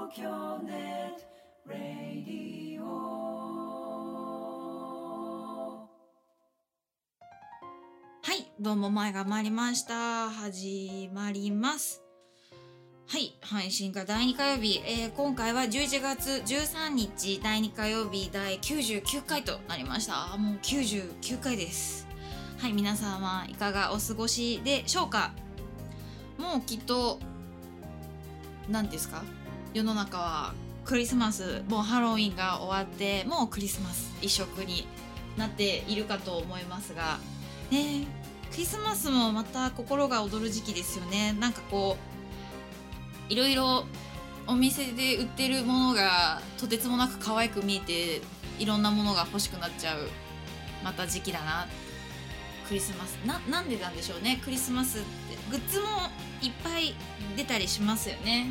東京ネットラディオ。はい、どうも前が参りました。始まります。はい、配信が第2火曜日、今回は11月13日第2火曜日第99回となりました。もう99回です。はい、皆さんはいかがお過ごしでしょうか。もうきっと何ですか、世の中はクリスマス、もうハロウィンが終わってもうクリスマス一色になっているかと思いますがね、クリスマスもまた心が躍る時期ですよね。なんかこういろいろお店で売ってるものがとてつもなく可愛く見えて、いろんなものが欲しくなっちゃうまた時期だな。クリスマスなんでなんでしょうね。クリスマスってグッズもいっぱい出たりしますよね。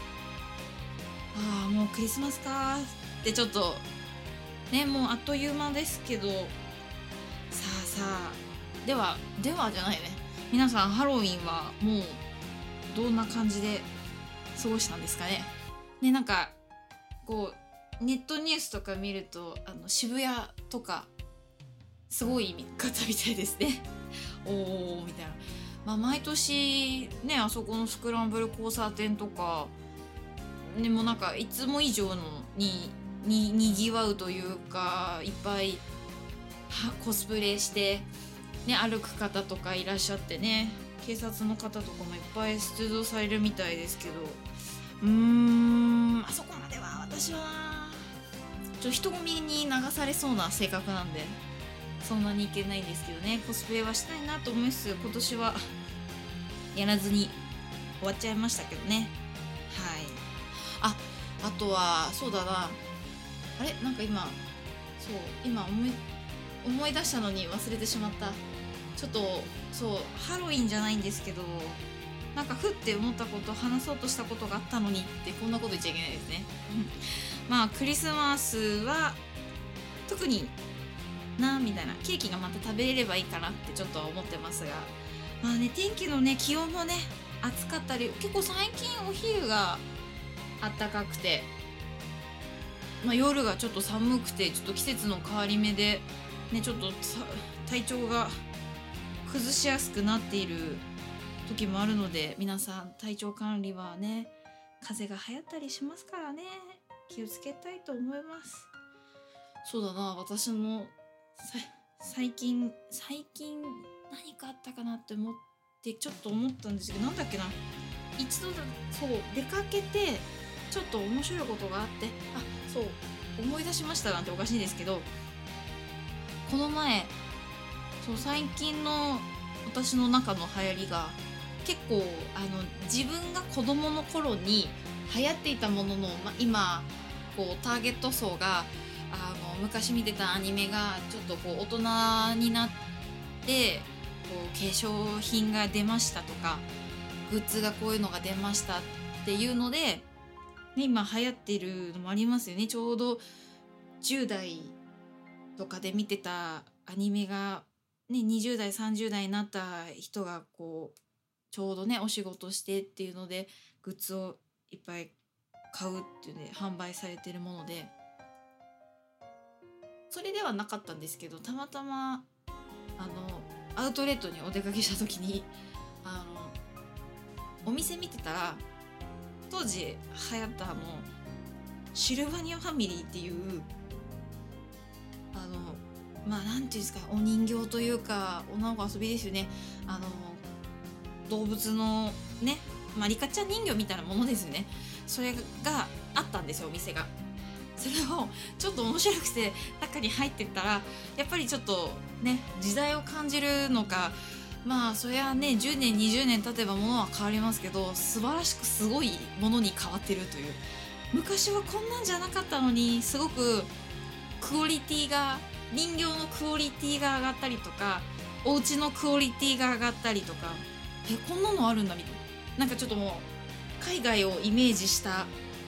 ああ、もうクリスマスかってちょっとね、もうあっという間ですけど、さあではじゃないね、皆さんハロウィンはもうどんな感じで過ごしたんですかね。ね、なんかこうネットニュースとか見ると渋谷とかすごい方みたいですね。おーみたいな。まあ毎年ね、あそこのスクランブル交差点とかでもなんかいつも以上のにぎわうというか、いっぱいコスプレしてね歩く方とかいらっしゃってね、警察の方とかもいっぱい出動されるみたいですけど、あそこまでは私は人混みに流されそうな性格なんでそんなにいけないんですけどね、コスプレはしたいなと思います。今年はやらずに終わっちゃいましたけどね。はい。あとはそうだな、あれなんか今思い出したのに忘れてしまった。ちょっとそうハロウィンじゃないんですけど、なんかふって思ったこと、話そうとしたことがあったのにってこんなこと言っちゃいけないですね。まあクリスマスは特にみたいな、ケーキがまた食べれればいいかなってちょっとは思ってますが、まあね、天気のね気温もね暑かったり、結構最近お昼が暖かくて、夜がちょっと寒くて、ちょっと季節の変わり目でね、ちょっと体調が崩しやすくなっている時もあるので、皆さん体調管理はね、風邪が流行ったりしますからね、気をつけたいと思います。そうだな、私も最近何かあったかなって思ってちょっと思ったんですけど、なんだっけな、一度そう出かけてちょっと面白いことがあって、そう思い出しましたなんておかしいですけど、この前最近の私の中の流行りが結構自分が子供の頃に流行っていたものの、今こうターゲット層が昔見てたアニメがちょっとこう大人になってこう化粧品が出ましたとか、グッズがこういうのが出ましたっていうので、ね、今流行っているのもありますよね。ちょうど10代とかで見てたアニメが、ね、20代30代になった人がこうちょうどねお仕事してっていうのでグッズをいっぱい買うっていうね販売されてるもので、それではなかったんですけど、たまたまアウトレットにお出かけした時にお店見てたら、当時流行ったシルバニアファミリーっていうなんていうんですか、お人形というか女の子遊びですよね。動物のね、リカちゃん人形みたいなものですよね。それがあったんですよ、お店が。それをちょっと面白くて中に入ってったら、やっぱりちょっとね時代を感じるのか、そりゃね10年20年経てばものは変わりますけど、素晴らしくすごいものに変わってるという。昔はこんなんじゃなかったのに、すごくクオリティが、人形のクオリティが上がったりとか、お家のクオリティが上がったりとか、こんなのあるんだみたいな、なんかちょっともう海外をイメージした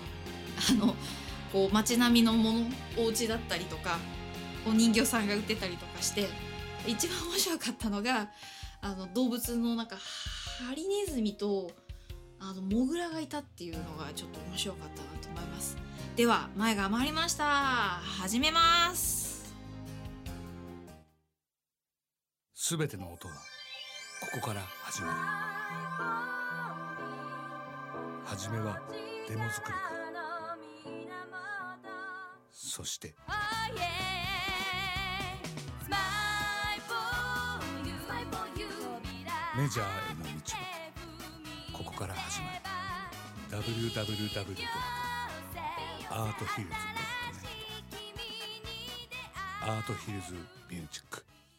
こう街並みのもの、お家だったりとかお人形さんが売ってたりとかして、一番面白かったのが動物のなんかハリネズミとモグラがいたっていうのがちょっと面白かったなと思います。では前が余りました。始めます。 すべての音はここから始まる。はじめはデモ作りから、そしてメジャーへの道はここから始まる。 www.arthhills.net アートヒルズミュージック。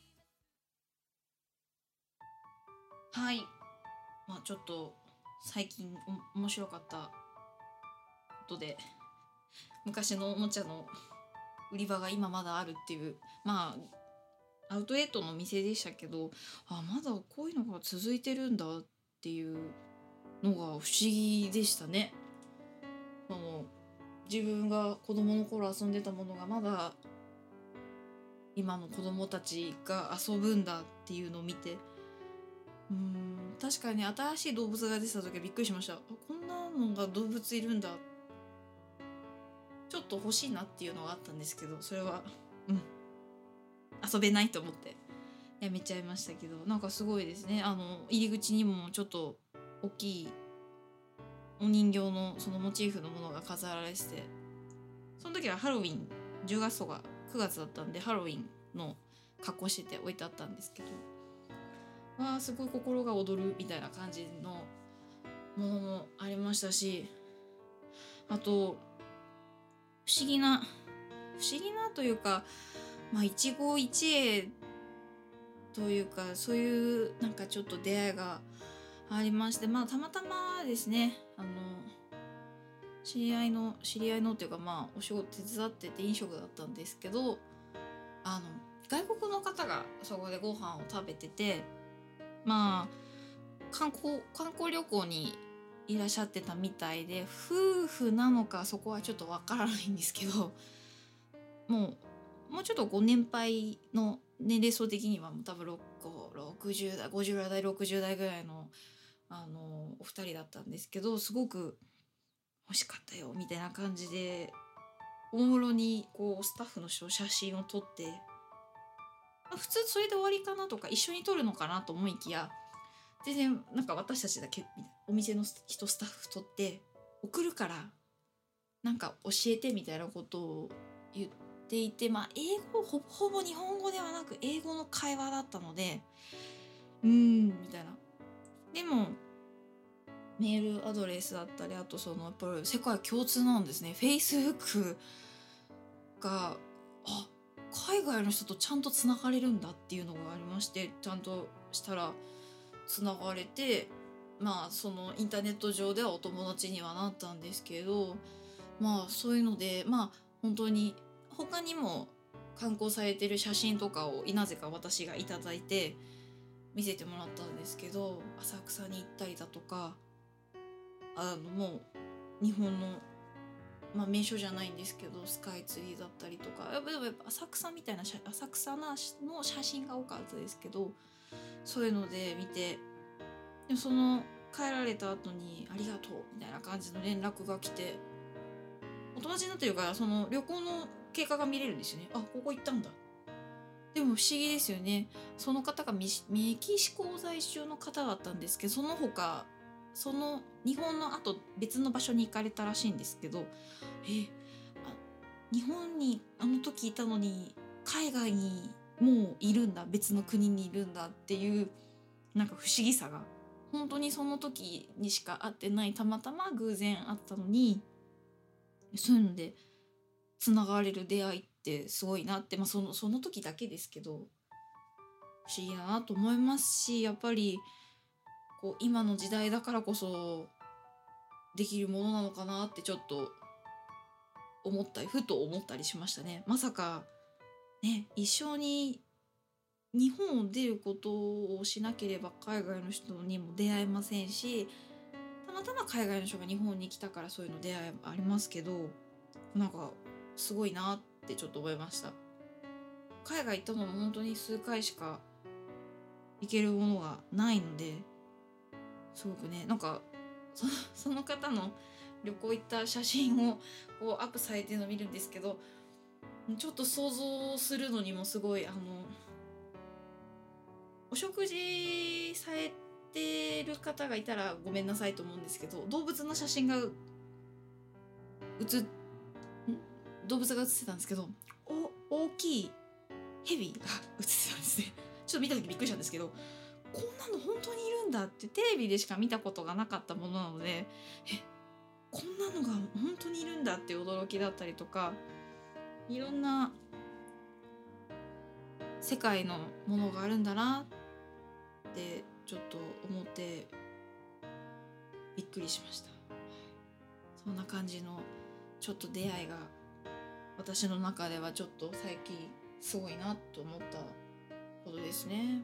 はい、ちょっと最近面白かったことで、昔のおもちゃの売り場が今まだあるっていう、アウトレットの店でしたけど、まだこういうのが続いてるんだっていうのが不思議でしたね。自分が子供の頃遊んでたものがまだ今の子供たちが遊ぶんだっていうのを見て、確かに新しい動物が出てた時はびっくりしました。こんなのが動物いるんだ、ちょっと欲しいなっていうのがあったんですけど、それは遊べないと思ってやめちゃいましたけど、なんかすごいですね。入り口にもちょっと大きいお人形のそのモチーフのものが飾られてて、その時はハロウィン10月とか9月だったんで、ハロウィンの格好してて置いてあったんですけど、すごい心が躍るみたいな感じのものもありましたし、あと不思議なというか、一期一会というか、そういうなんかちょっと出会いがありまして、たまたまですね、知り合いのっていうか、お仕事手伝ってて飲食だったんですけど、外国の方がそこでご飯を食べてて、観光旅行にいらっしゃってたみたいで、夫婦なのかそこはちょっとわからないんですけど、もうちょっとご年配の年齢層的には多分60代50代60代ぐらいのお二人だったんですけど、すごく欲しかったよみたいな感じでおもむろにこうスタッフの人写真を撮って、普通それで終わりかなとか一緒に撮るのかなと思いきや、全然なんか私たちだけみたいな、お店の人スタッフ撮って送るからなんか教えてみたいなことを言っていて、英語ほぼ日本語ではなく英語の会話だったので、みたいな。でもメールアドレスだったり、あとやっぱり世界共通なんですね。Facebook が海外の人とちゃんとつながれるんだっていうのがありまして、ちゃんとしたらつながれて、そのインターネット上ではお友達にはなったんですけど、そういうので本当に他にも観光されてる写真とかをなぜか私がいただいて見せてもらったんですけど、浅草に行ったりだとか、もう日本の名所じゃないんですけどスカイツリーだったりとか、やっぱ浅草みたいな浅草の写真が多かったですけど、そういうので見て、でもその帰られた後にありがとうみたいな感じの連絡が来て、お友達になってるからその旅行の経過が見れるんですよね。ここ行ったんだ。でも不思議ですよね。その方がメキシコ在住の方だったんですけど、その他その日本のあと別の場所に行かれたらしいんですけど、日本にあの時いたのに海外にもういるんだ、別の国にいるんだっていうなんか不思議さが、本当にその時にしか会ってない、たまたま偶然会ったのに、そういうのでつながれる出会いってすごいなって、その時だけですけど不思議だなと思いますし、やっぱりこう今の時代だからこそできるものなのかなってちょっとふと思ったりしましたね。まさかね、一緒に日本を出ることをしなければ海外の人にも出会えませんし、たまたま海外の人が日本に来たからそういうの出会いありますけど、なんかすごいなってちょっと思いました。海外行ったのも本当に数回しか行けるものがないので、すごくね、なんかその方の旅行行った写真をこうアップされてるのを見るんですけど、ちょっと想像するのにもすごいお食事されてる方がいたらごめんなさいと思うんですけど、動物の写真が動物が写ってたんですけど、大きいヘビが写ってたんですね。ちょっと見た時びっくりしたんですけど、こんなの本当にいるんだってテレビでしか見たことがなかったものなので、こんなのが本当にいるんだって驚きだったりとか、いろんな世界のものがあるんだなってちょっと思ってびっくりしました。そんな感じのちょっと出会いが私の中ではちょっと最近すごいなと思ったことですね。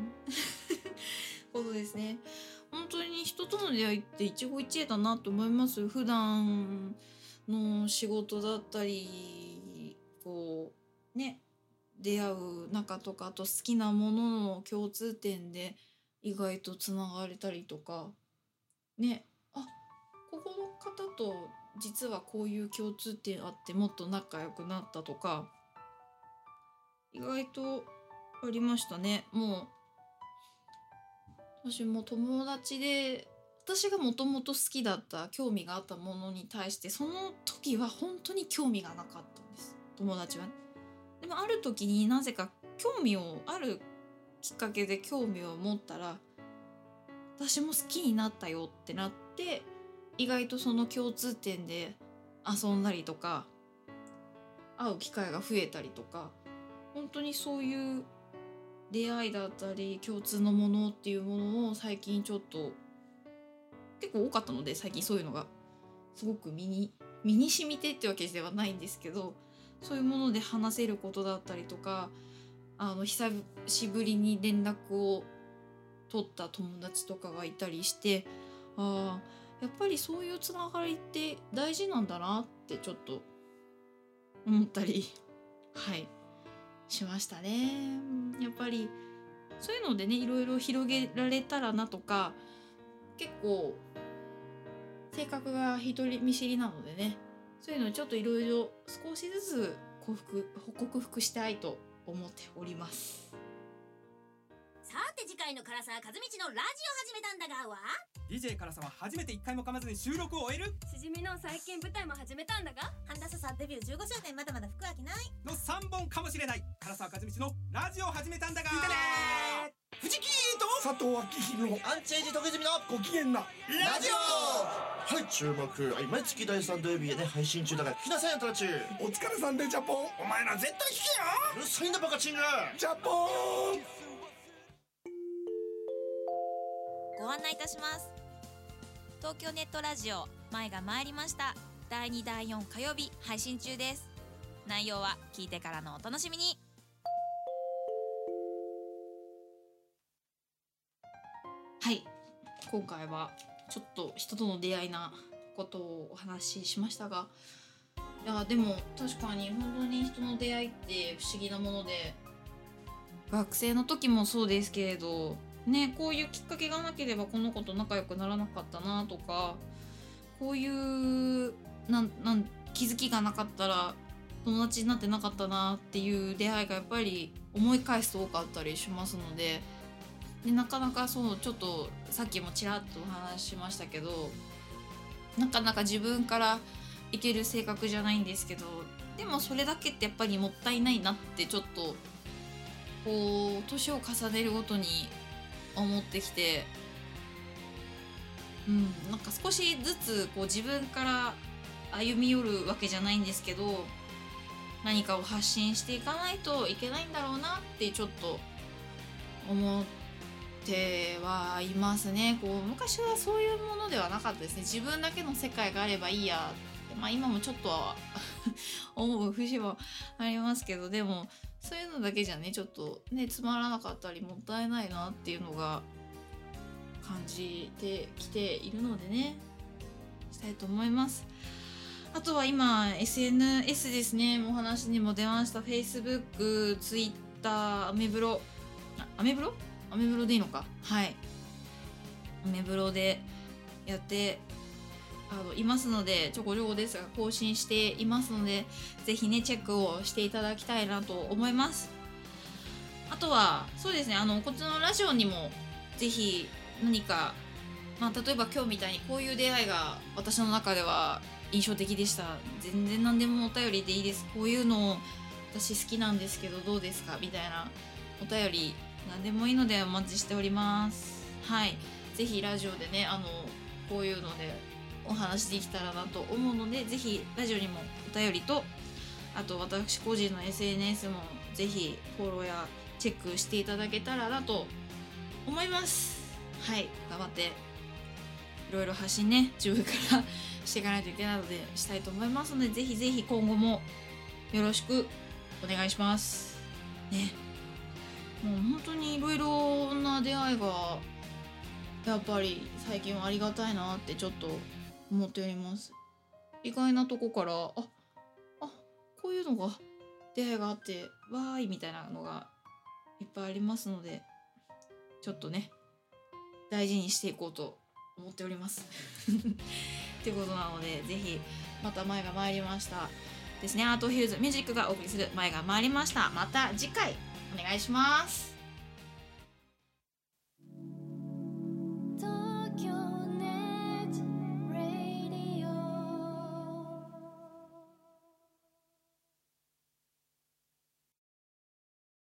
ことですね。本当に人との出会いって一期一会だなと思います。普段の仕事だったりこうね、出会う仲とか、あと好きなものの共通点で意外とつながれたりとかね、ここの方と実はこういう共通点あってもっと仲良くなったとか意外とありましたね。もう私も友達で、私がもともと好きだった興味があったものに対してその時は本当に興味がなかったんです、友達はね。でもある時になぜかあるきっかけで興味を持ったら、私も好きになったよってなって、意外とその共通点で遊んだりとか会う機会が増えたりとか、本当にそういう出会いだったり共通のものっていうものを最近ちょっと結構多かったので、最近そういうのがすごく身に染みてってわけではないんですけど、そういうもので話せることだったりとか、久しぶりに連絡を取った友達とかがいたりして、やっぱりそういうつながりって大事なんだなってちょっと思ったりしましたね。やっぱりそういうのでね、いろいろ広げられたらなとか、結構性格が人見知りなのでね、そういうのをちょっといろいろ少しずつ克服したいと思っております。 さて次回の唐沢和道のラジオ始めたんだがは DJ 唐沢初めて1回も噛まずに収録を終えるしじみの最近舞台も始めたんだが半田さんデビュー15周年まだまだ服飽きないの3本かもしれない。唐沢和道のラジオ始めたんだが聞いてねー。藤木と佐藤明宏アンチエイジ徳泉のご機嫌なラジオ。はい、注目。毎月第3土曜日で配信中だから聞きなさいよ、トラチ。 お疲れさんでジャポン。お前ら絶対聞けよ。 うるさいんだバカチング。 ジャポン。 ご案内いたします。東京ネットラジオ前が参りました。第2第4火曜日配信中です。内容は聞いてからのお楽しみに。 はい、今回はちょっと人との出会いなことをお話ししましたが、いやでも確かに本当に人の出会いって不思議なもので、学生の時もそうですけれどね、こういうきっかけがなければこの子と仲良くならなかったなとか、こういう気づきがなかったら友達になってなかったなっていう出会いがやっぱり思い返すと多かったりしますので、なかなかそうちょっとさっきもちらっとお話ししましたけど、なかなか自分からいける性格じゃないんですけど、でもそれだけってやっぱりもったいないなってちょっとこう年を重ねるごとに思ってきて、なんか少しずつこう自分から歩み寄るわけじゃないんですけど、何かを発信していかないといけないんだろうなってちょっと思ってはいますね。こう昔はそういうものではなかったですね。自分だけの世界があればいいやって、今もちょっとは思う節はありますけど、でもそういうのだけじゃねちょっとねつまらなかったりもったいないなっていうのが感じてきているのでね、したいと思います。あとは今 SNS ですね、お話にも出ました Facebook、Twitter、アメブロでいいのか、はい、アメブロでやっていますので、ちょこちょこですが更新していますので、ぜひねチェックをしていただきたいなと思います。あとはそうですね、こっちのラジオにもぜひ何か、例えば今日みたいにこういう出会いが私の中では印象的でした、全然何でもお便りでいいです、こういうの私好きなんですけどどうですかみたいなお便り何でもいいのでお待ちしております。はい、ぜひラジオでねこういうのでお話できたらなと思うので、ぜひラジオにもお便りと、あと私個人の SNS もぜひフォローやチェックしていただけたらなと思います。はい、頑張っていろいろ発信ね自分からしていかないといけないのでしたいと思いますので、ぜひぜひ今後もよろしくお願いしますね。もう本当にいろいろな出会いがやっぱり最近はありがたいなってちょっと思っております。意外なとこからこういうのが出会いがあってわーいみたいなのがいっぱいありますので、ちょっとね大事にしていこうと思っておりますってことなので、ぜひまた前が参りましたですね、アートヒルズミュージックがお送りする前が参りました、また次回お願いします。